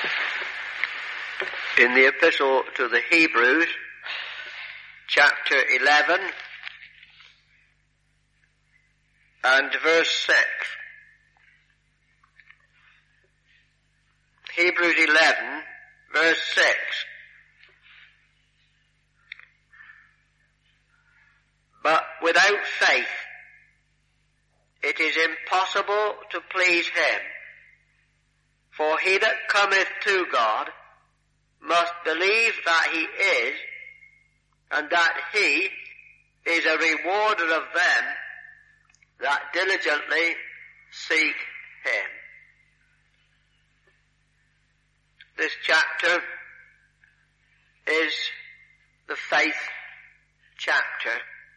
in the Epistle to the Hebrews, chapter 11 and verse 6. Hebrews 11, verse 6. But without faith it is impossible to please him. For he that cometh to God must believe that he is, and that he is a rewarder of them that diligently seek him. This chapter is the faith chapter.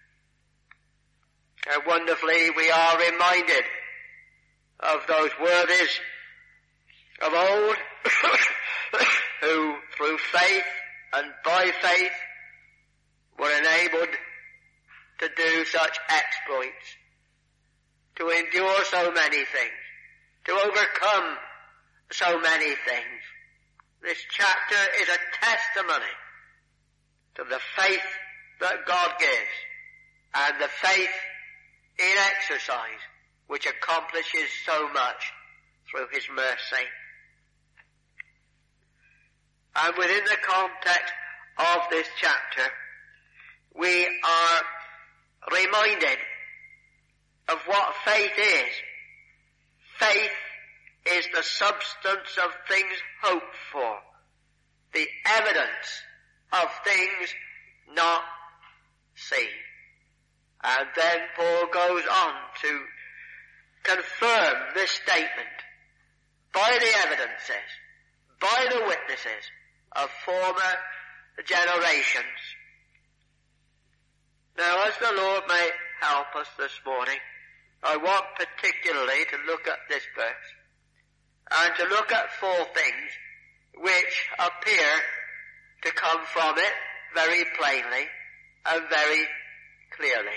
And wonderfully we are reminded of those worthies of old who through faith and by faith were enabled to do such exploits, to endure so many things, to overcome so many things. This chapter is a testimony to the faith that God gives and the faith in exercise which accomplishes so much through his mercy. And within the context of this chapter, we are reminded of what faith is. Faith is the substance of things hoped for, the evidence of things not seen. And then Paul goes on to confirm this statement by the evidences, by the witnesses of former generations. Now, as the Lord may help us this morning, I want particularly to look at this verse and to look at four things which appear to come from it very plainly and very clearly.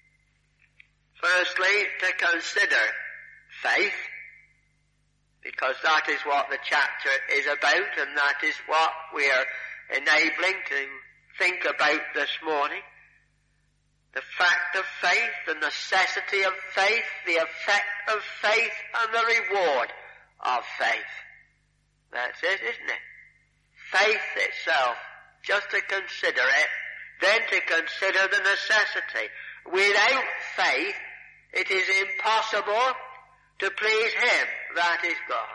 Firstly, to consider faith, because that is what the chapter is about, and that is what we are enabling to think about this morning. The fact of faith, the necessity of faith, the effect of faith, and the reward of faith. That's it, isn't it? Faith itself, just to consider it, then to consider the necessity. Without faith, it is impossible to please him, that is God.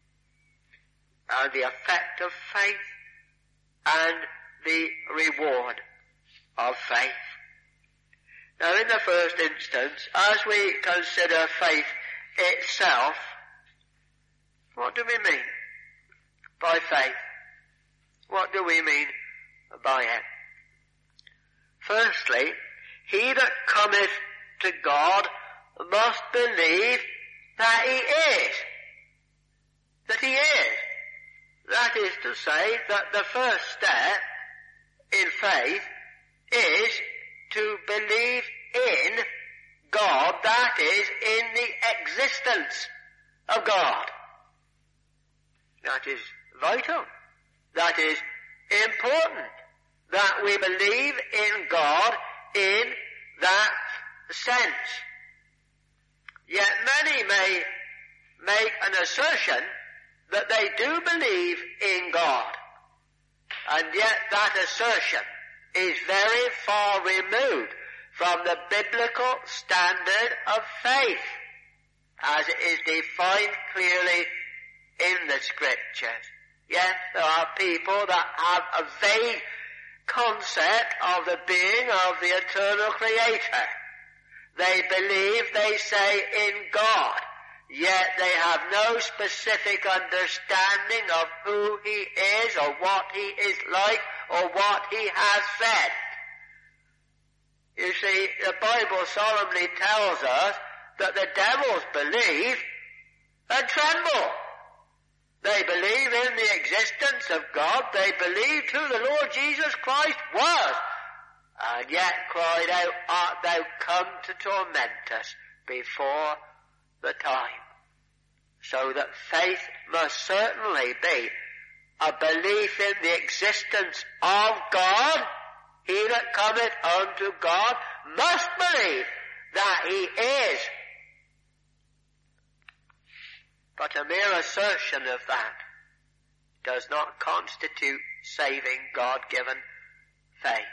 And the effect of faith and the reward of faith. Now, in the first instance, as we consider faith itself, what do we mean by faith? What do we mean by it? Firstly, he that cometh to God must believe that he is. That he is. That is to say that the first step in faith is to believe in God, that is, in the existence of God. That is vital. That is important. That we believe in God in that sense. Yet many may make an assertion that they do believe in God, and yet that assertion is very far removed from the biblical standard of faith as it is defined clearly in the Scriptures. Yes, there are people that have a vague concept of the being of the eternal Creator. They believe, they say, in God, yet they have no specific understanding of who he is or what he is like or what he has said. You see, the Bible solemnly tells us that the devils believe and tremble. They believe in the existence of God. They believed who the Lord Jesus Christ was, and yet cried out, "Art thou come to torment us before the time?" So that faith must certainly be a belief in the existence of God. He that cometh unto God must believe that he is. But a mere assertion of that does not constitute saving God-given faith.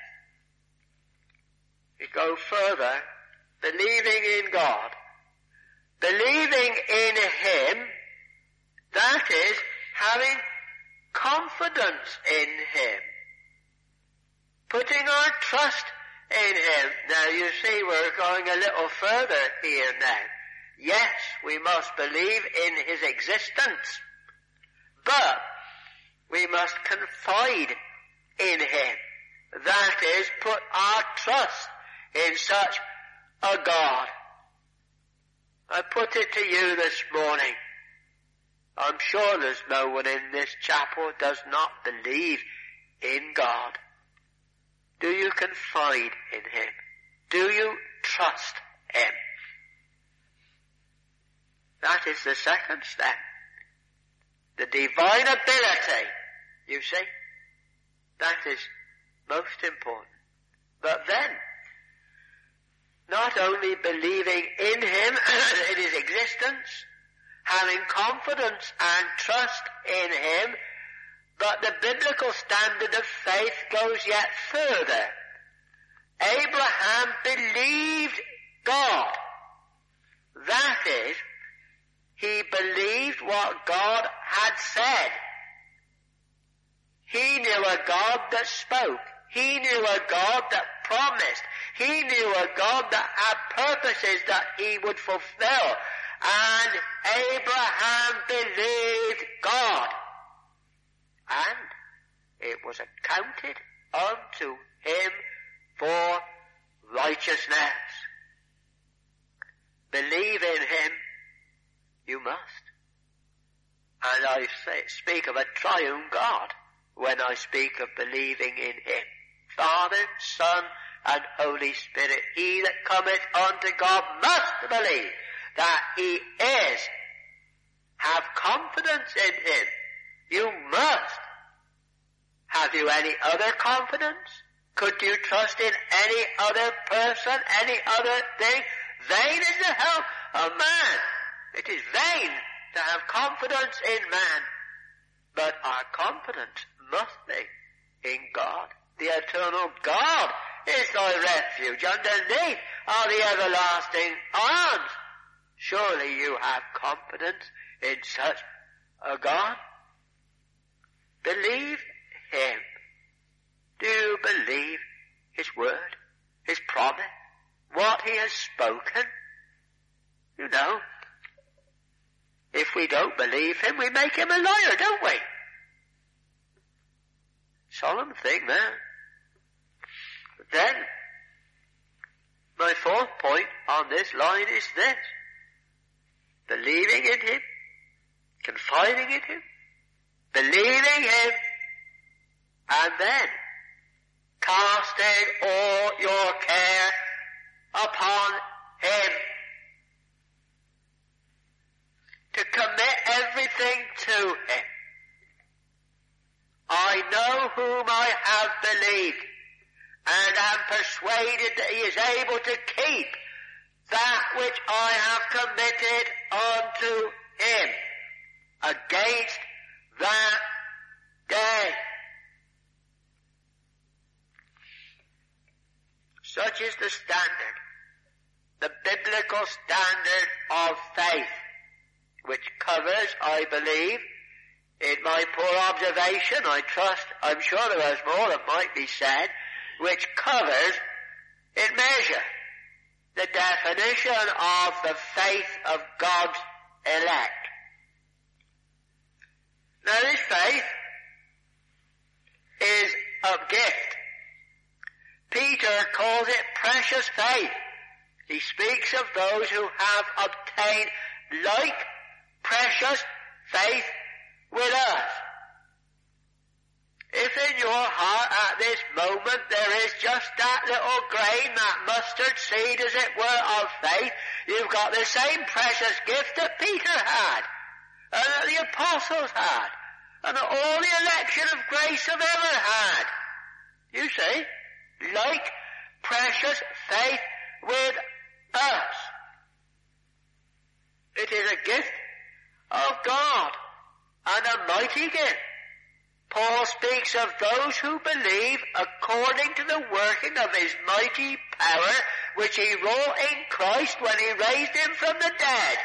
We go further, believing in God. Believing in Him, that is, having confidence in Him. Putting our trust in Him. Now you see we're going a little further here now. Yes, we must believe in His existence, but we must confide in Him. That is, put our trust in such a God. I put it to you this morning. I'm sure there's no one in this chapel who does not believe in God. Do you confide in Him? Do you trust Him? That is the second step. The divine ability, you see, that is most important. But then, not only believing in Him, in His existence, having confidence and trust in Him, but the biblical standard of faith goes yet further. Abraham believed God. That is, he believed what God had said. He knew a God that spoke. He knew a God that promised. He knew a God that had purposes that He would fulfill. And Abraham believed God. And it was accounted unto him for righteousness. Believe in Him, you must. And I speak of a triune God when I speak of believing in Him. Father, Son, and Holy Spirit. He that cometh unto God must believe that He is. Have confidence in Him. You must. Have you any other confidence? Could you trust in any other person, any other thing? Vain is the help of man. It is vain to have confidence in man. But our confidence must be in God. The eternal God is thy refuge. Underneath are the everlasting arms. Surely you have confidence in such a God. Believe Him. Do you believe His word, His promise, what He has spoken? You know, if we don't believe Him, we make Him a liar, don't we? Solemn thing, man. Then, my fourth point on this line is this. Believing in Him, confiding in Him, believing Him, and then casting all your care upon Him. To commit everything to Him. I know whom I have believed, and am persuaded that He is able to keep that which I have committed unto Him against that day. Such is the standard, the biblical standard of faith, which covers, I believe, in my poor observation, I'm sure there is more that might be said, which covers in measure the definition of the faith of God's elect. Now this faith is a gift. Peter calls it precious faith. He speaks of those who have obtained like precious faith with us. If in your heart at this moment there is just that little grain, that mustard seed as it were of faith, you've got the same precious gift that Peter had, and that the apostles had, and all the election of grace have ever had. You see, like precious faith with us. It is a gift of God, and a mighty gift. Paul speaks of those who believe according to the working of his mighty power, which he wrought in Christ when he raised him from the dead.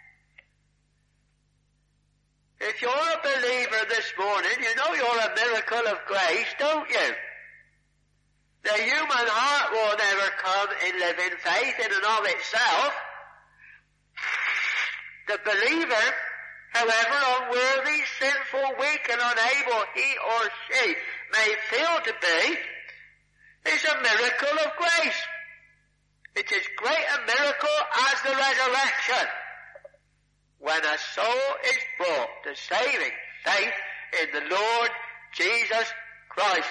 If you're a believer this morning, you know you're a miracle of grace, don't you? The human heart will never come in living faith in and of itself. The believer, however unworthy, sinful, weak and unable he or she may feel to be, is a miracle of grace. It is great a miracle as the resurrection, when a soul is brought to saving faith in the Lord Jesus Christ.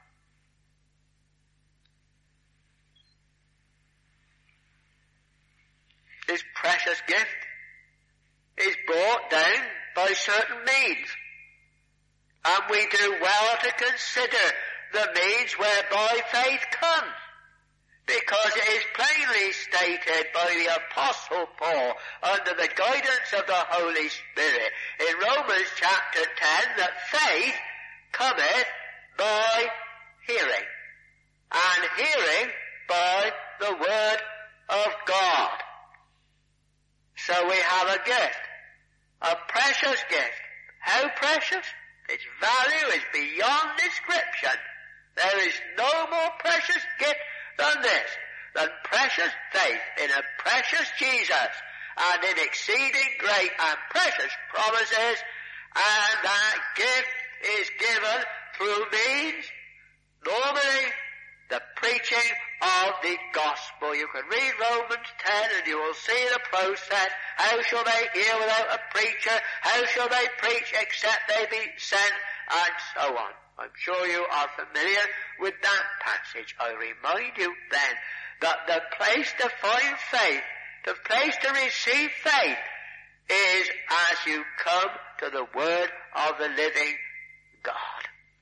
This precious gift is brought down by certain means, and we do well to consider the means whereby faith comes, because it is plainly stated by the Apostle Paul under the guidance of the Holy Spirit in Romans chapter 10 that faith cometh by hearing, and hearing by the Word of God. So we have a gift, a precious gift. How precious? Its value is beyond description. There is no more precious gift than this, than precious faith in a precious Jesus, and in exceeding great and precious promises, and that gift is given through means, normally, the preaching of the gospel. You can read Romans 10 and you will see the process. How shall they hear without a preacher? How shall they preach except they be sent? And so on. I'm sure you are familiar with that passage. I remind you then that the place to find faith, the place to receive faith, is as you come to the Word of the living God.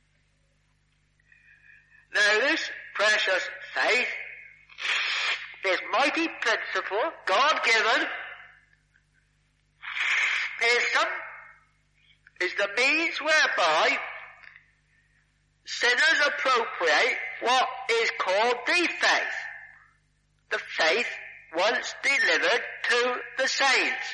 Now this precious faith, this mighty principle, God-given, is the means whereby sinners appropriate what is called the faith. The faith once delivered to the saints.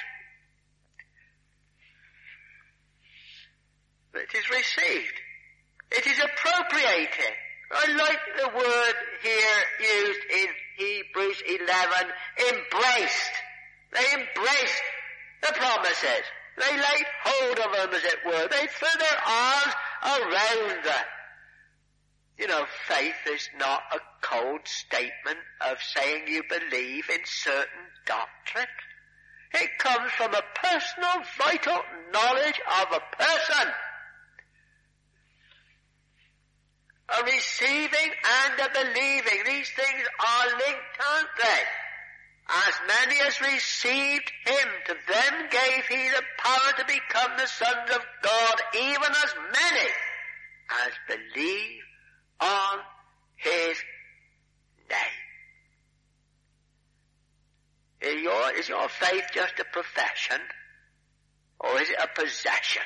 It is received. It is appropriated. I like the word here used in Hebrews 11, embraced. They embraced the promises. They laid hold of them, as it were. They threw their arms around them. You know, faith is not a cold statement of saying you believe in certain doctrine. It comes from a personal, vital knowledge of a person. A receiving and a believing. These things are linked, aren't they? As many as received him, to them gave he the power to become the sons of God, even as many as believe on his name. Is your faith just a profession, or is it a possession?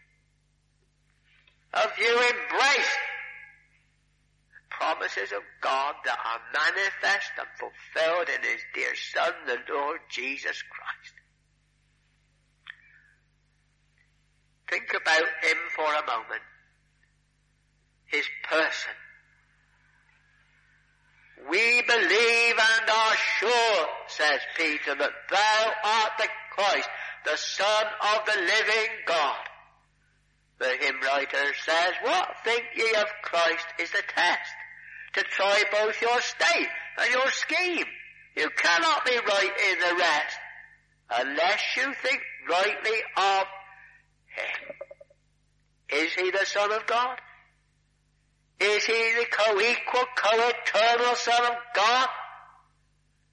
Have you embraced promises of God that are manifest and fulfilled in his dear Son, the Lord Jesus Christ? Think about him for a moment. His person. We believe and are sure, says Peter, that thou art the Christ, the Son of the living God. The hymn writer says, what think ye of Christ is the test, to try both your state and your scheme. You cannot be right in the rest, unless you think rightly of him. Is he the Son of God? Is he the co-equal, co-eternal Son of God?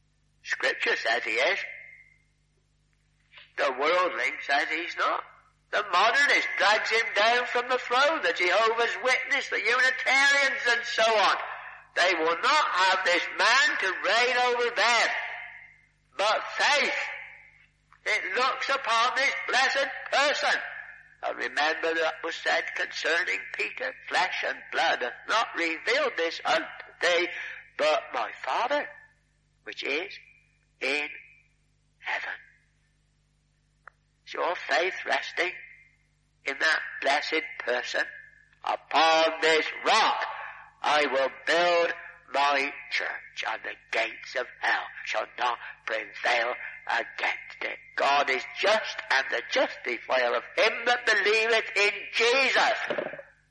Scripture says he is. The worldling says he's not. The modernist drags him down from the throne, the Jehovah's Witness, the Unitarians and so on. They will not have this man to reign over them. But faith, it looks upon this blessed person. And remember that was said concerning Peter, flesh and blood hath not revealed this unto thee, but my Father, which is in heaven. Is your faith resting in that blessed person? Upon this rock I will build my church, and the gates of hell shall not prevail against it. God is just, and the justifier of him that believeth in Jesus.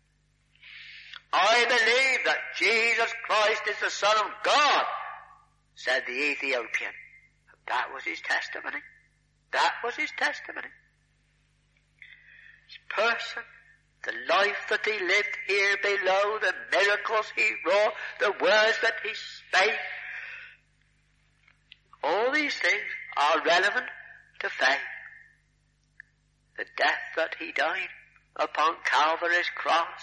I believe that Jesus Christ is the Son of God, said the Ethiopian. That was his testimony. That was his testimony. His person, the life that he lived here below, the miracles he wrought, the words that he spake, all these things are relevant to faith. The death that he died upon Calvary's cross.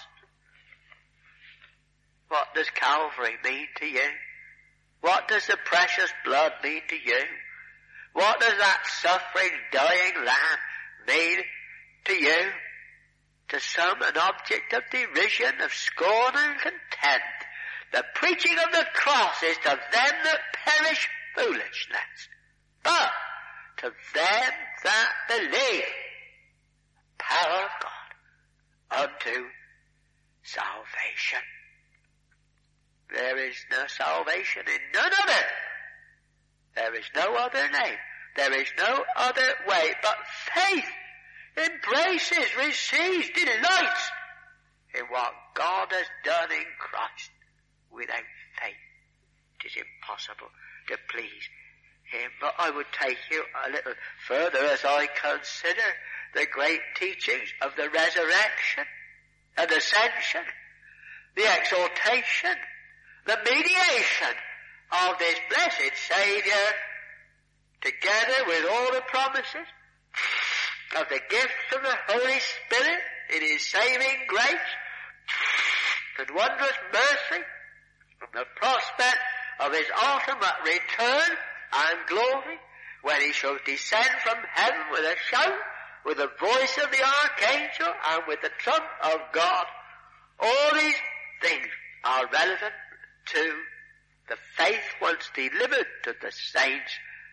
What does Calvary mean to you? What does the precious blood mean to you? What does that suffering, dying lamb mean to you? To some an object of derision, of scorn and contempt. The preaching of the cross is to them that perish foolishness. But to them that believe, power of God unto salvation. There is no salvation in none other. There is no other name. There is no other way. But faith embraces, receives, delights in what God has done in Christ. Without faith, it is impossible to please him. But I would take you a little further as I consider the great teachings of the resurrection and ascension, the exaltation, the mediation of this blessed Saviour, together with all the promises of the gifts of the Holy Spirit in his saving grace and wondrous mercy, and the prospect of his ultimate return and glory, when he shall descend from heaven with a shout, with the voice of the archangel, and with the trump of God. All these things are relevant to the faith once delivered to the saints,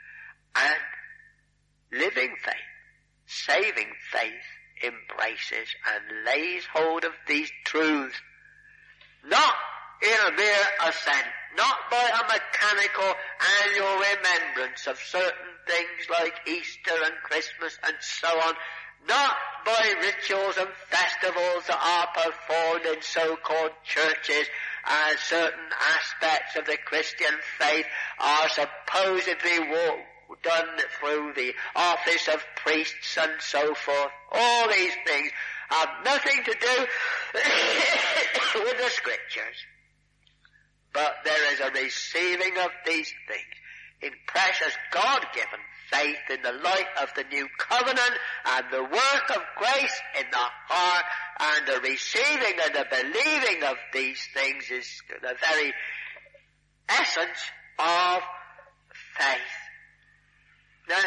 and living faith, saving faith, embraces and lays hold of these truths, not in a mere assent, not by a mechanical annual remembrance of certain things like Easter and Christmas and so on, not by rituals and festivals that are performed in so-called churches, as certain aspects of the Christian faith are supposedly done through the office of priests and so forth. All these things have nothing to do with the Scriptures. But there is a receiving of these things in precious God-given faith in the light of the new covenant and the work of grace in the heart, and the receiving and the believing of these things is the very essence of faith. Now,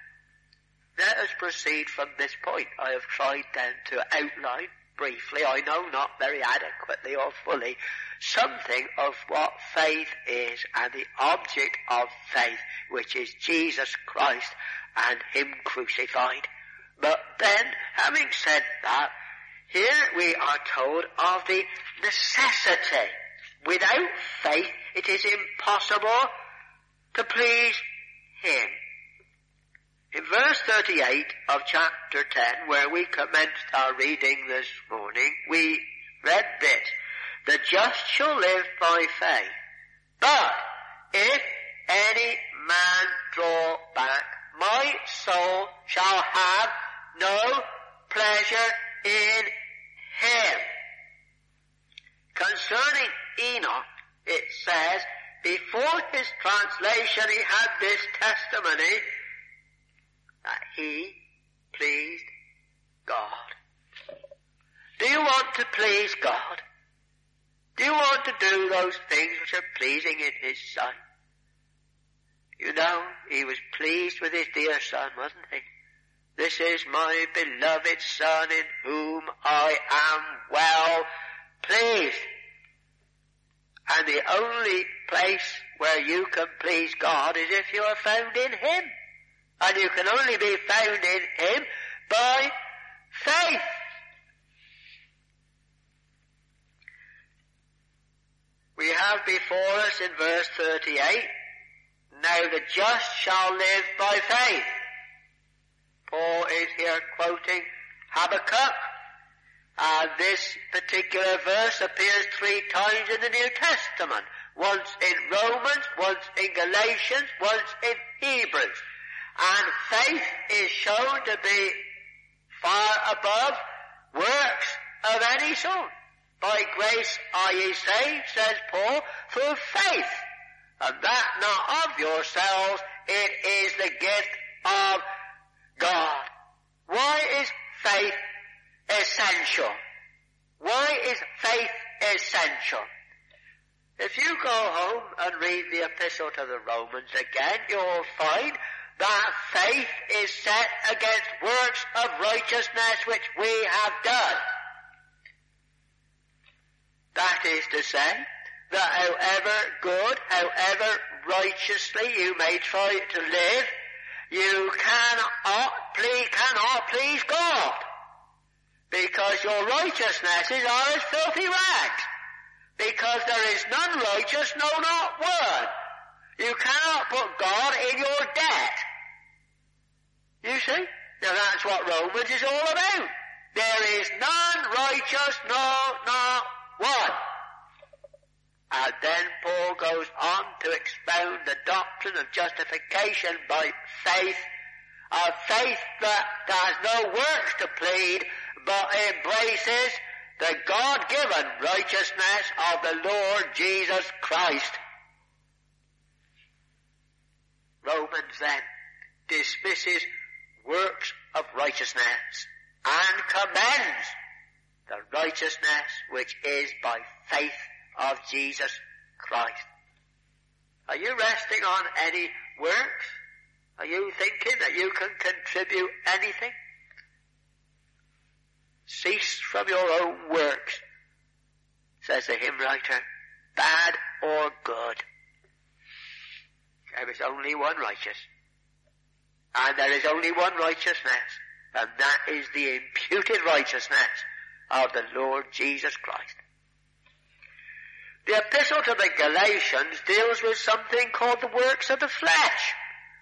let us proceed from this point. I have tried then to outline briefly, I know not very adequately or fully, something of what faith is and the object of faith, which is Jesus Christ and him crucified. But then, having said that, here we are told of the necessity. Without faith, it is impossible to please him. In verse 38 of chapter 10, where we commenced our reading this morning, we read this: the just shall live by faith. But if any man draw back, my soul shall have no pleasure in him. Concerning Enoch, it says, before his translation he had this testimony, that he pleased God? Do you want to please God? Do you want to do those things which are pleasing in His Son? You know, He was pleased with His dear Son, wasn't He? This is my beloved Son in whom I am well pleased. And the only place where you can please God is if you are found in Him. And you can only be found in Him by faith. We have before us in verse 38, now the just shall live by faith. Paul is here quoting Habakkuk, and this particular verse appears 3 times in the New Testament. Once in Romans, once in Galatians, once in Hebrews. And faith is shown to be far above works of any sort. By grace are ye saved, says Paul, through faith. And that not of yourselves, it is the gift of God. Why is faith essential? Why is faith essential? If you go home and read the Epistle to the Romans again, you'll find that faith is set against works of righteousness which we have done. That is to say, that however good, however righteously you may try to live, you cannot please God. Because your righteousnesses are as filthy rags. Because there is none righteous, no, not one. You cannot put God in your debt. You see? Now that's what Romans is all about. There is none righteous, no, not one. And then Paul goes on to expound the doctrine of justification by faith, a faith that has no works to plead, but embraces the God-given righteousness of the Lord Jesus Christ. Romans then dismisses works of righteousness and commends the righteousness which is by faith of Jesus Christ. Are you resting on any works? Are you thinking that you can contribute anything? Cease from your own works, says the hymn writer, bad or good. There is only one righteous. And there is only one righteousness, and that is the imputed righteousness of the Lord Jesus Christ. The Epistle to the Galatians deals with something called the works of the flesh.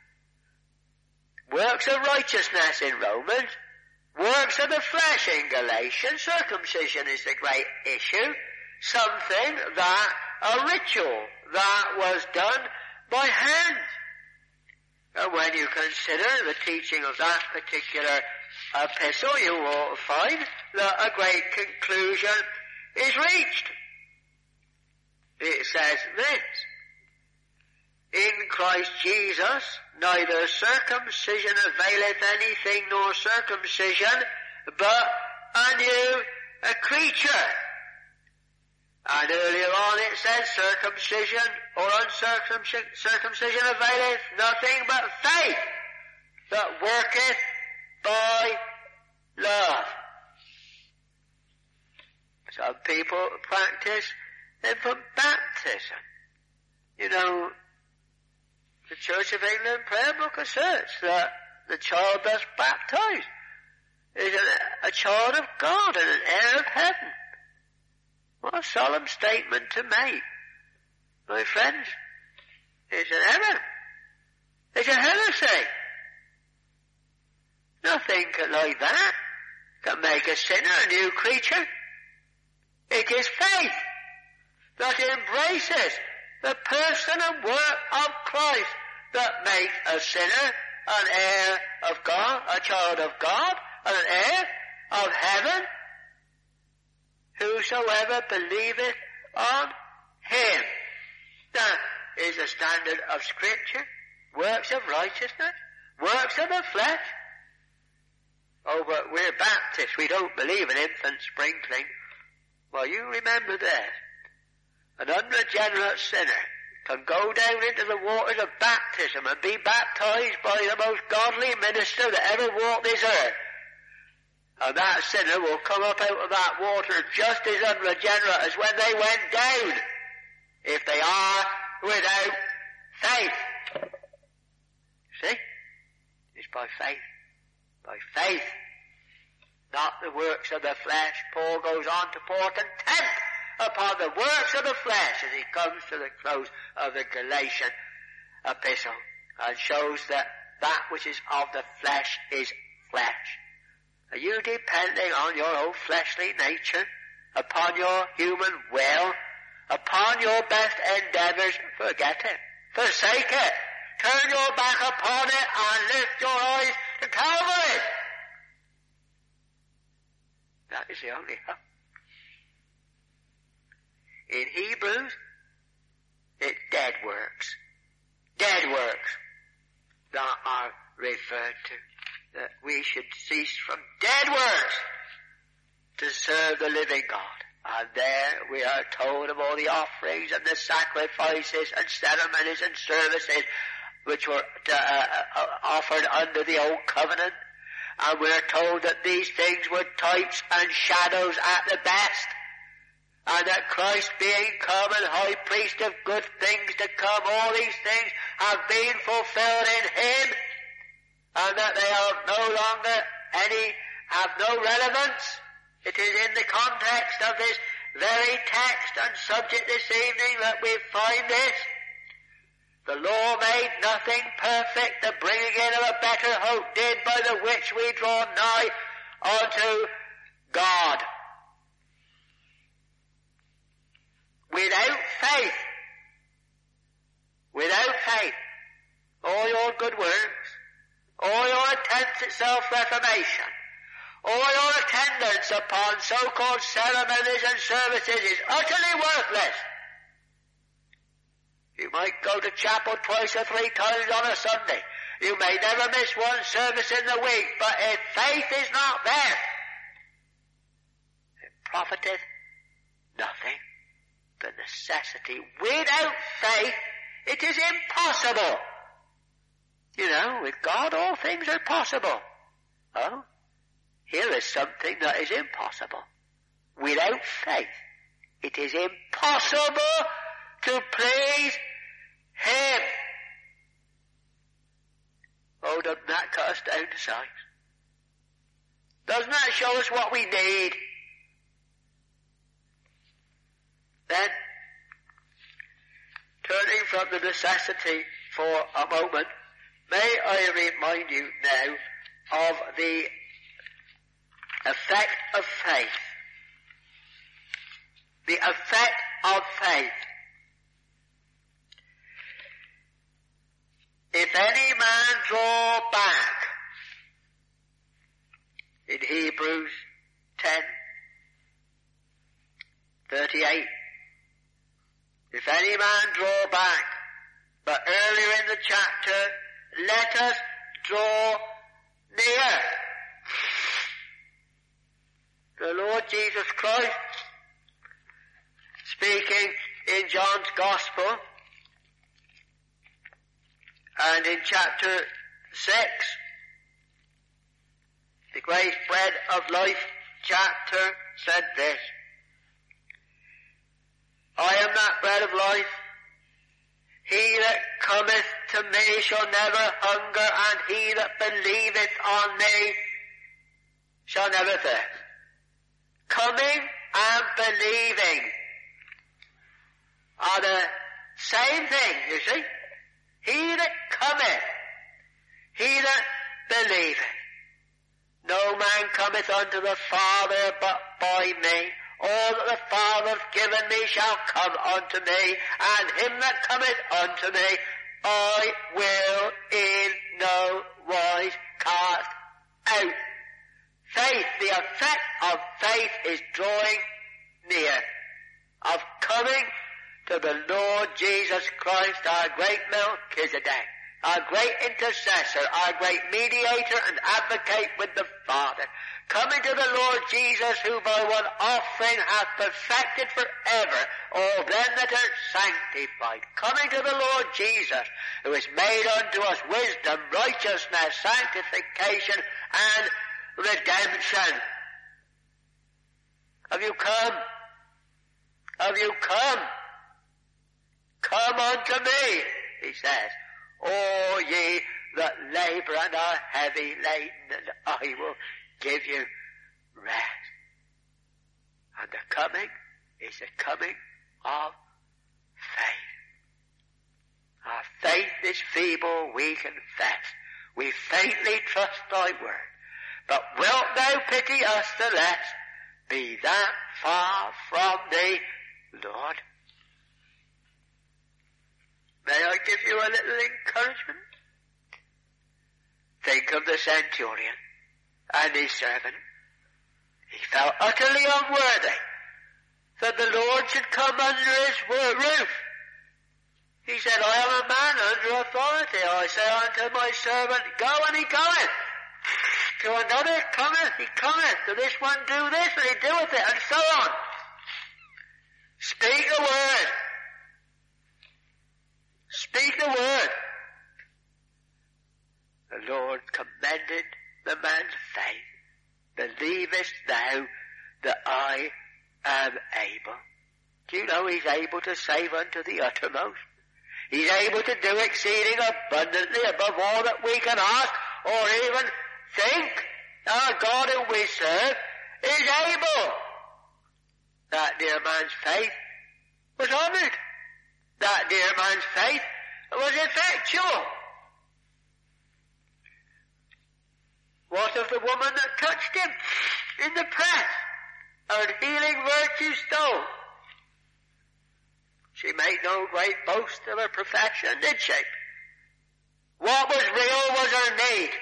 Works of righteousness in Romans, works of the flesh in Galatians. Circumcision is the great issue, something that, a ritual that was done by hand. And when you consider the teaching of that particular epistle, you will find that a great conclusion is reached. It says this: in Christ Jesus, neither circumcision availeth anything nor circumcision, but a new creature. And earlier on it says circumcision or uncircumcision availeth nothing but faith that worketh by love. Some people practice infant baptism. You know, the Church of England prayer book asserts that the child thus baptized is a child of God and an heir of heaven. What a solemn statement to make, my friends. It's an error. It's a heresy. Nothing like that can make a sinner a new creature. It is faith that embraces the person and work of Christ that makes a sinner an heir of God, a child of God, and an heir of heaven. Whosoever believeth on him. That is the standard of Scripture. Works of righteousness, works of the flesh. Oh, but we're Baptists. We don't believe in infant sprinkling. Well, you remember this. An unregenerate sinner can go down into the waters of baptism and be baptized by the most godly minister that ever walked this earth. And that sinner will come up out of that water just as unregenerate as when they went down, if they are without faith. See? It's by faith. By faith. Not the works of the flesh. Paul goes on to pour contempt upon the works of the flesh as he comes to the close of the Galatian epistle and shows that that which is of the flesh is flesh. Are you depending on your own fleshly nature, upon your human will, upon your best endeavours? Forget it. Forsake it. Turn your back upon it and lift your eyes to Calvary. That is the only hope. In Hebrews, it's dead works. Dead works that are referred to. That we should cease from dead works to serve the living God. And there we are told of all the offerings and the sacrifices and ceremonies and services which were offered under the old covenant. And we are told that these things were types and shadows at the best. And that Christ being come and high priest of good things to come, all these things have been fulfilled in him. And that they are no longer have no relevance. It is in the context of this very text and subject this evening that we find this. The law made nothing perfect, the bringing in of a better hope did, by the which we draw nigh unto God. Without faith, all your good works, all your attempts at self-reformation, all your attendance upon so-called ceremonies and services is utterly worthless. You might go to chapel twice or 3 times on a Sunday. You may never miss one service in the week, but if faith is not there, it profiteth nothing. The necessity. Without faith, it is impossible. You know, with God all things are possible. Oh, here is something that is impossible. Without faith, it is impossible to please him. Oh, doesn't that cut us down to size? Doesn't that show us what we need? Then, turning from the necessity for a moment, may I remind you now of the effect of faith. The effect of faith. If any man draw back, in Hebrews 10:38, if any man draw back, but earlier in the chapter, let us draw near. The Lord Jesus Christ, speaking in John's Gospel, and in chapter 6, the great bread of life chapter, said this: I am that bread of life. He that cometh to me shall never hunger, and he that believeth on me shall never thirst. Coming and believing are the same thing, you see. He that cometh, he that believeth. No man cometh unto the Father but by me. All that the Father hath given me shall come unto me, and him that cometh unto me I will in no wise cast out. Faith, the effect of faith is drawing near, of coming to the Lord Jesus Christ, our great Melchizedek, our great intercessor, our great mediator and advocate with the Father, coming to the Lord Jesus, who by one offering hath perfected forever all them that are sanctified. Coming to the Lord Jesus, who has made unto us wisdom, righteousness, sanctification, and redemption. Have you come? Have you come? Come unto me, he says, all ye that labour and are heavy laden, and I will give you rest. And the coming is the coming of faith. Our faith is feeble, we confess. We faintly trust thy word. But wilt thou pity us the less? Be that far from thee, Lord. May I give you a little encouragement? Think of the centurion and his servant. He felt utterly unworthy that the Lord should come under his roof. He said, I am a man under authority. I say unto my servant, go, and he goeth. To another cometh, he cometh. To this one do this, and he doeth it, and so on. Speak a word. Speak a word. The Lord commended the man's faith. Believest thou that I am able? Do you know he's able to save unto the uttermost? He's able to do exceeding abundantly above all that we can ask or even think. Our God whom we serve is able. That dear man's faith was honoured. That dear man's faith was effectual. What of the woman that touched him in the press? Her healing virtue stole. She made no great boast of her profession, did she? What was real was her need.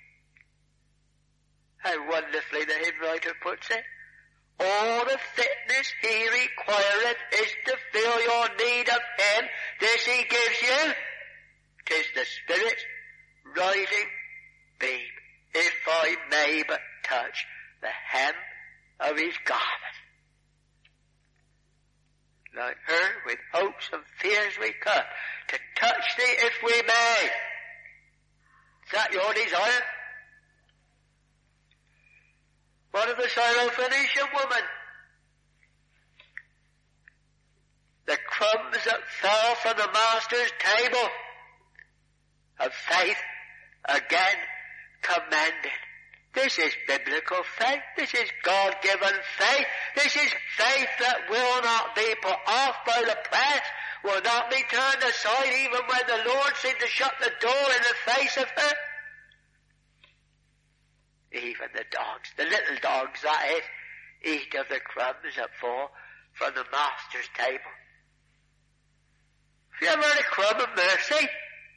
How wonderfully the hymn writer puts it. All the fitness he requireth is to feel your need of him. This he gives you. 'Tis the Spirit's rising beam. If I may but touch the hem of his garment. Like her, with hopes and fears we come, to touch thee if we may. Is that your desire? What of the Syrophoenician woman? The crumbs that fell from the Master's table of faith again commended. This is biblical faith. This is God-given faith. This is faith that will not be put off by the press, will not be turned aside even when the Lord seemed to shut the door in the face of her. Even the dogs, the little dogs that is, eat of the crumbs that fall from the Master's table. Have you ever heard a crumb of mercy?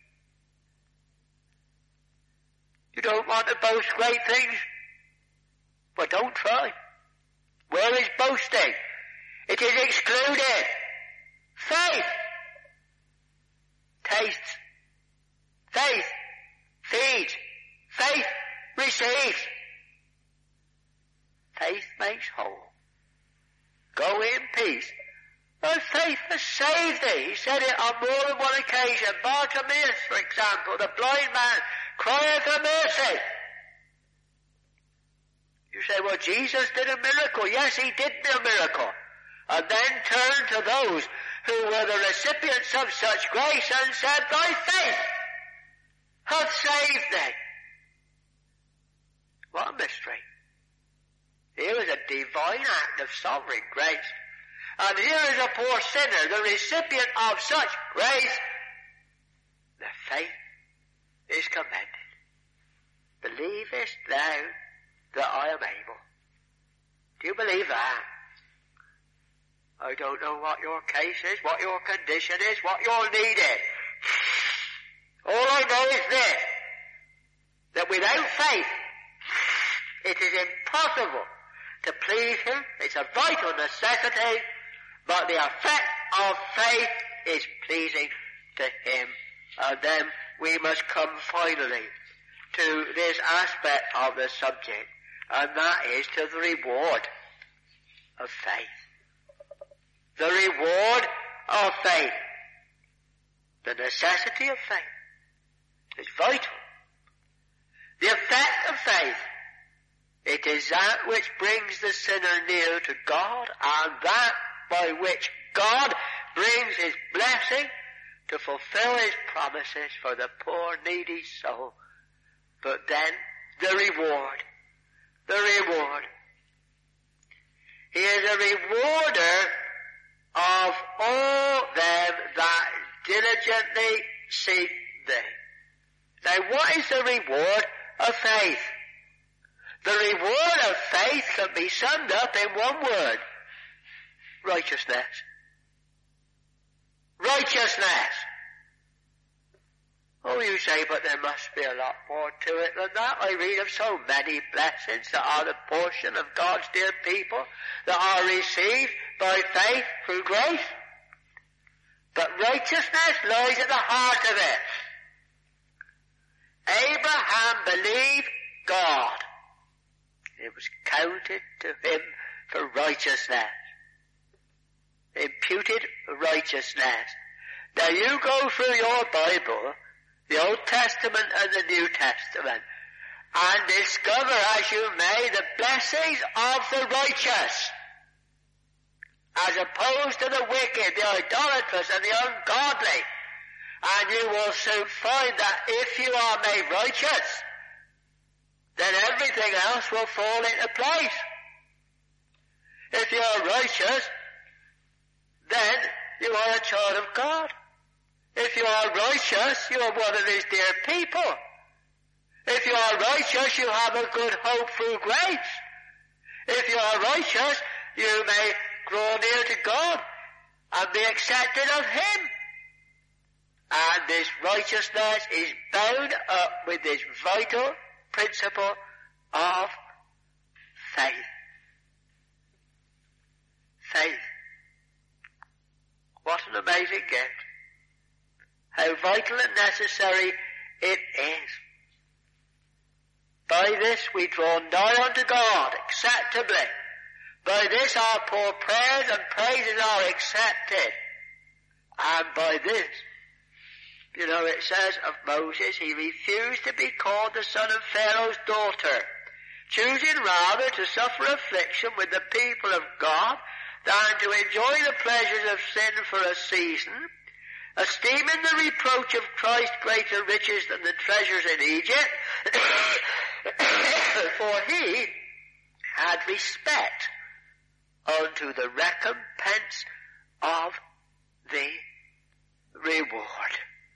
You don't want to boast great things? But don't try. Where is boasting? It is excluded. Faith tastes. Faith feeds. Faith receives. Faith makes whole. Go in peace. Thy faith has saved thee. He said it on more than one occasion. Bartimaeus, for example, the blind man, crieth for mercy. You say, well, Jesus did a miracle. Yes, he did do a miracle. And then turned to those who were the recipients of such grace and said, thy faith hath saved thee. What a mystery. Here is a divine act of sovereign grace. And here is a poor sinner, the recipient of such grace. The faith is commended. Believest thou that I am able? Do you believe that? I don't know what your case is, what your condition is, what your need is. All I know is this, that without faith, it is impossible to please him. It's a vital necessity, but the effect of faith is pleasing to him. And then we must come finally to this aspect of the subject, and that is to the reward of faith. The reward of faith. The necessity of faith is vital. The effect of faith, it is that which brings the sinner near to God, and that by which God brings his blessing to fulfill his promises for the poor needy soul. But then the reward. He is a rewarder of all them that diligently seek thee. Now what is the reward of faith? The reward of faith can be summed up in one word. Righteousness. Righteousness. Oh, you say, but there must be a lot more to it than that. I read of so many blessings that are the portion of God's dear people that are received by faith through grace. But righteousness lies at the heart of it. Abraham believed God. It was counted to him for righteousness. Imputed righteousness. Now you go through your Bible, the Old Testament and the New Testament, and discover as you may the blessings of the righteous, as opposed to the wicked, the idolatrous and the ungodly. And you will soon find that if you are made righteous, then everything else will fall into place. If you are righteous, then you are a child of God. If you are righteous, you are one of his dear people. If you are righteous, you have a good hope through grace. If you are righteous, you may draw near to God and be accepted of him. And this righteousness is bound up with this vital principle of faith. Faith. What an amazing gift. How vital and necessary it is. By this we draw nigh unto God acceptably. By this our poor prayers and praises are accepted. And by this, you know, it says of Moses, he refused to be called the son of Pharaoh's daughter, choosing rather to suffer affliction with the people of God than to enjoy the pleasures of sin for a season, esteeming the reproach of Christ greater riches than the treasures in Egypt, for he had respect unto the recompense of the reward.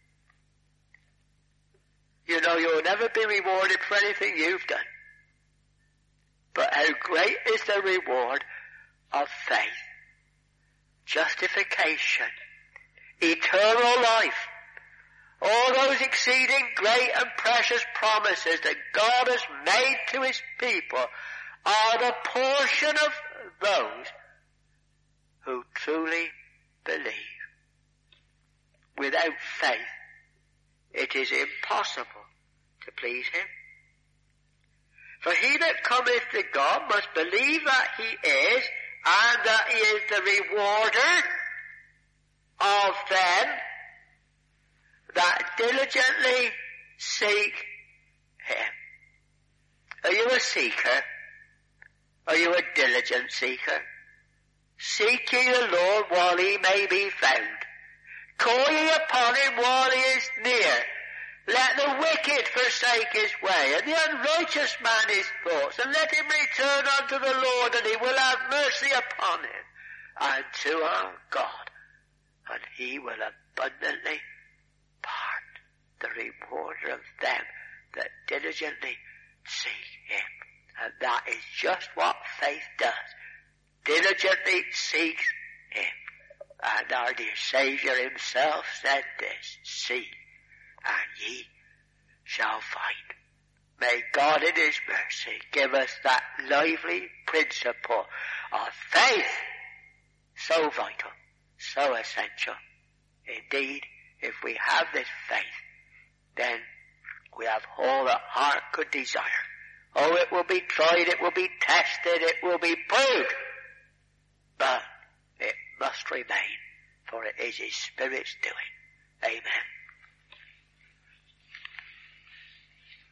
You know, you'll never be rewarded for anything you've done. But how great is the reward of faith, justification, eternal life, all those exceeding great and precious promises that God has made to his people are the portion of those who truly believe. Without faith, it is impossible to please him. For he that cometh to God must believe that he is, and that he is the rewarder of them that diligently seek him. Are you a seeker? Are you a diligent seeker? Seek ye the Lord while he may be found. Call ye upon him while he is near. Let the wicked forsake his way, and the unrighteous man his thoughts, and let him return unto the Lord, and he will have mercy upon him, and to our God, and he will abundantly pardon the rewarder of them that diligently seek him. And that is just what faith does. Diligently seeks him. And our dear Saviour himself said this, seek, and ye shall find. May God in his mercy give us that lively principle of faith, so vital, so essential. Indeed, if we have this faith, then we have all that heart could desire. Oh, it will be tried, it will be tested, it will be proved. But it must remain, for it is His Spirit's doing. Amen.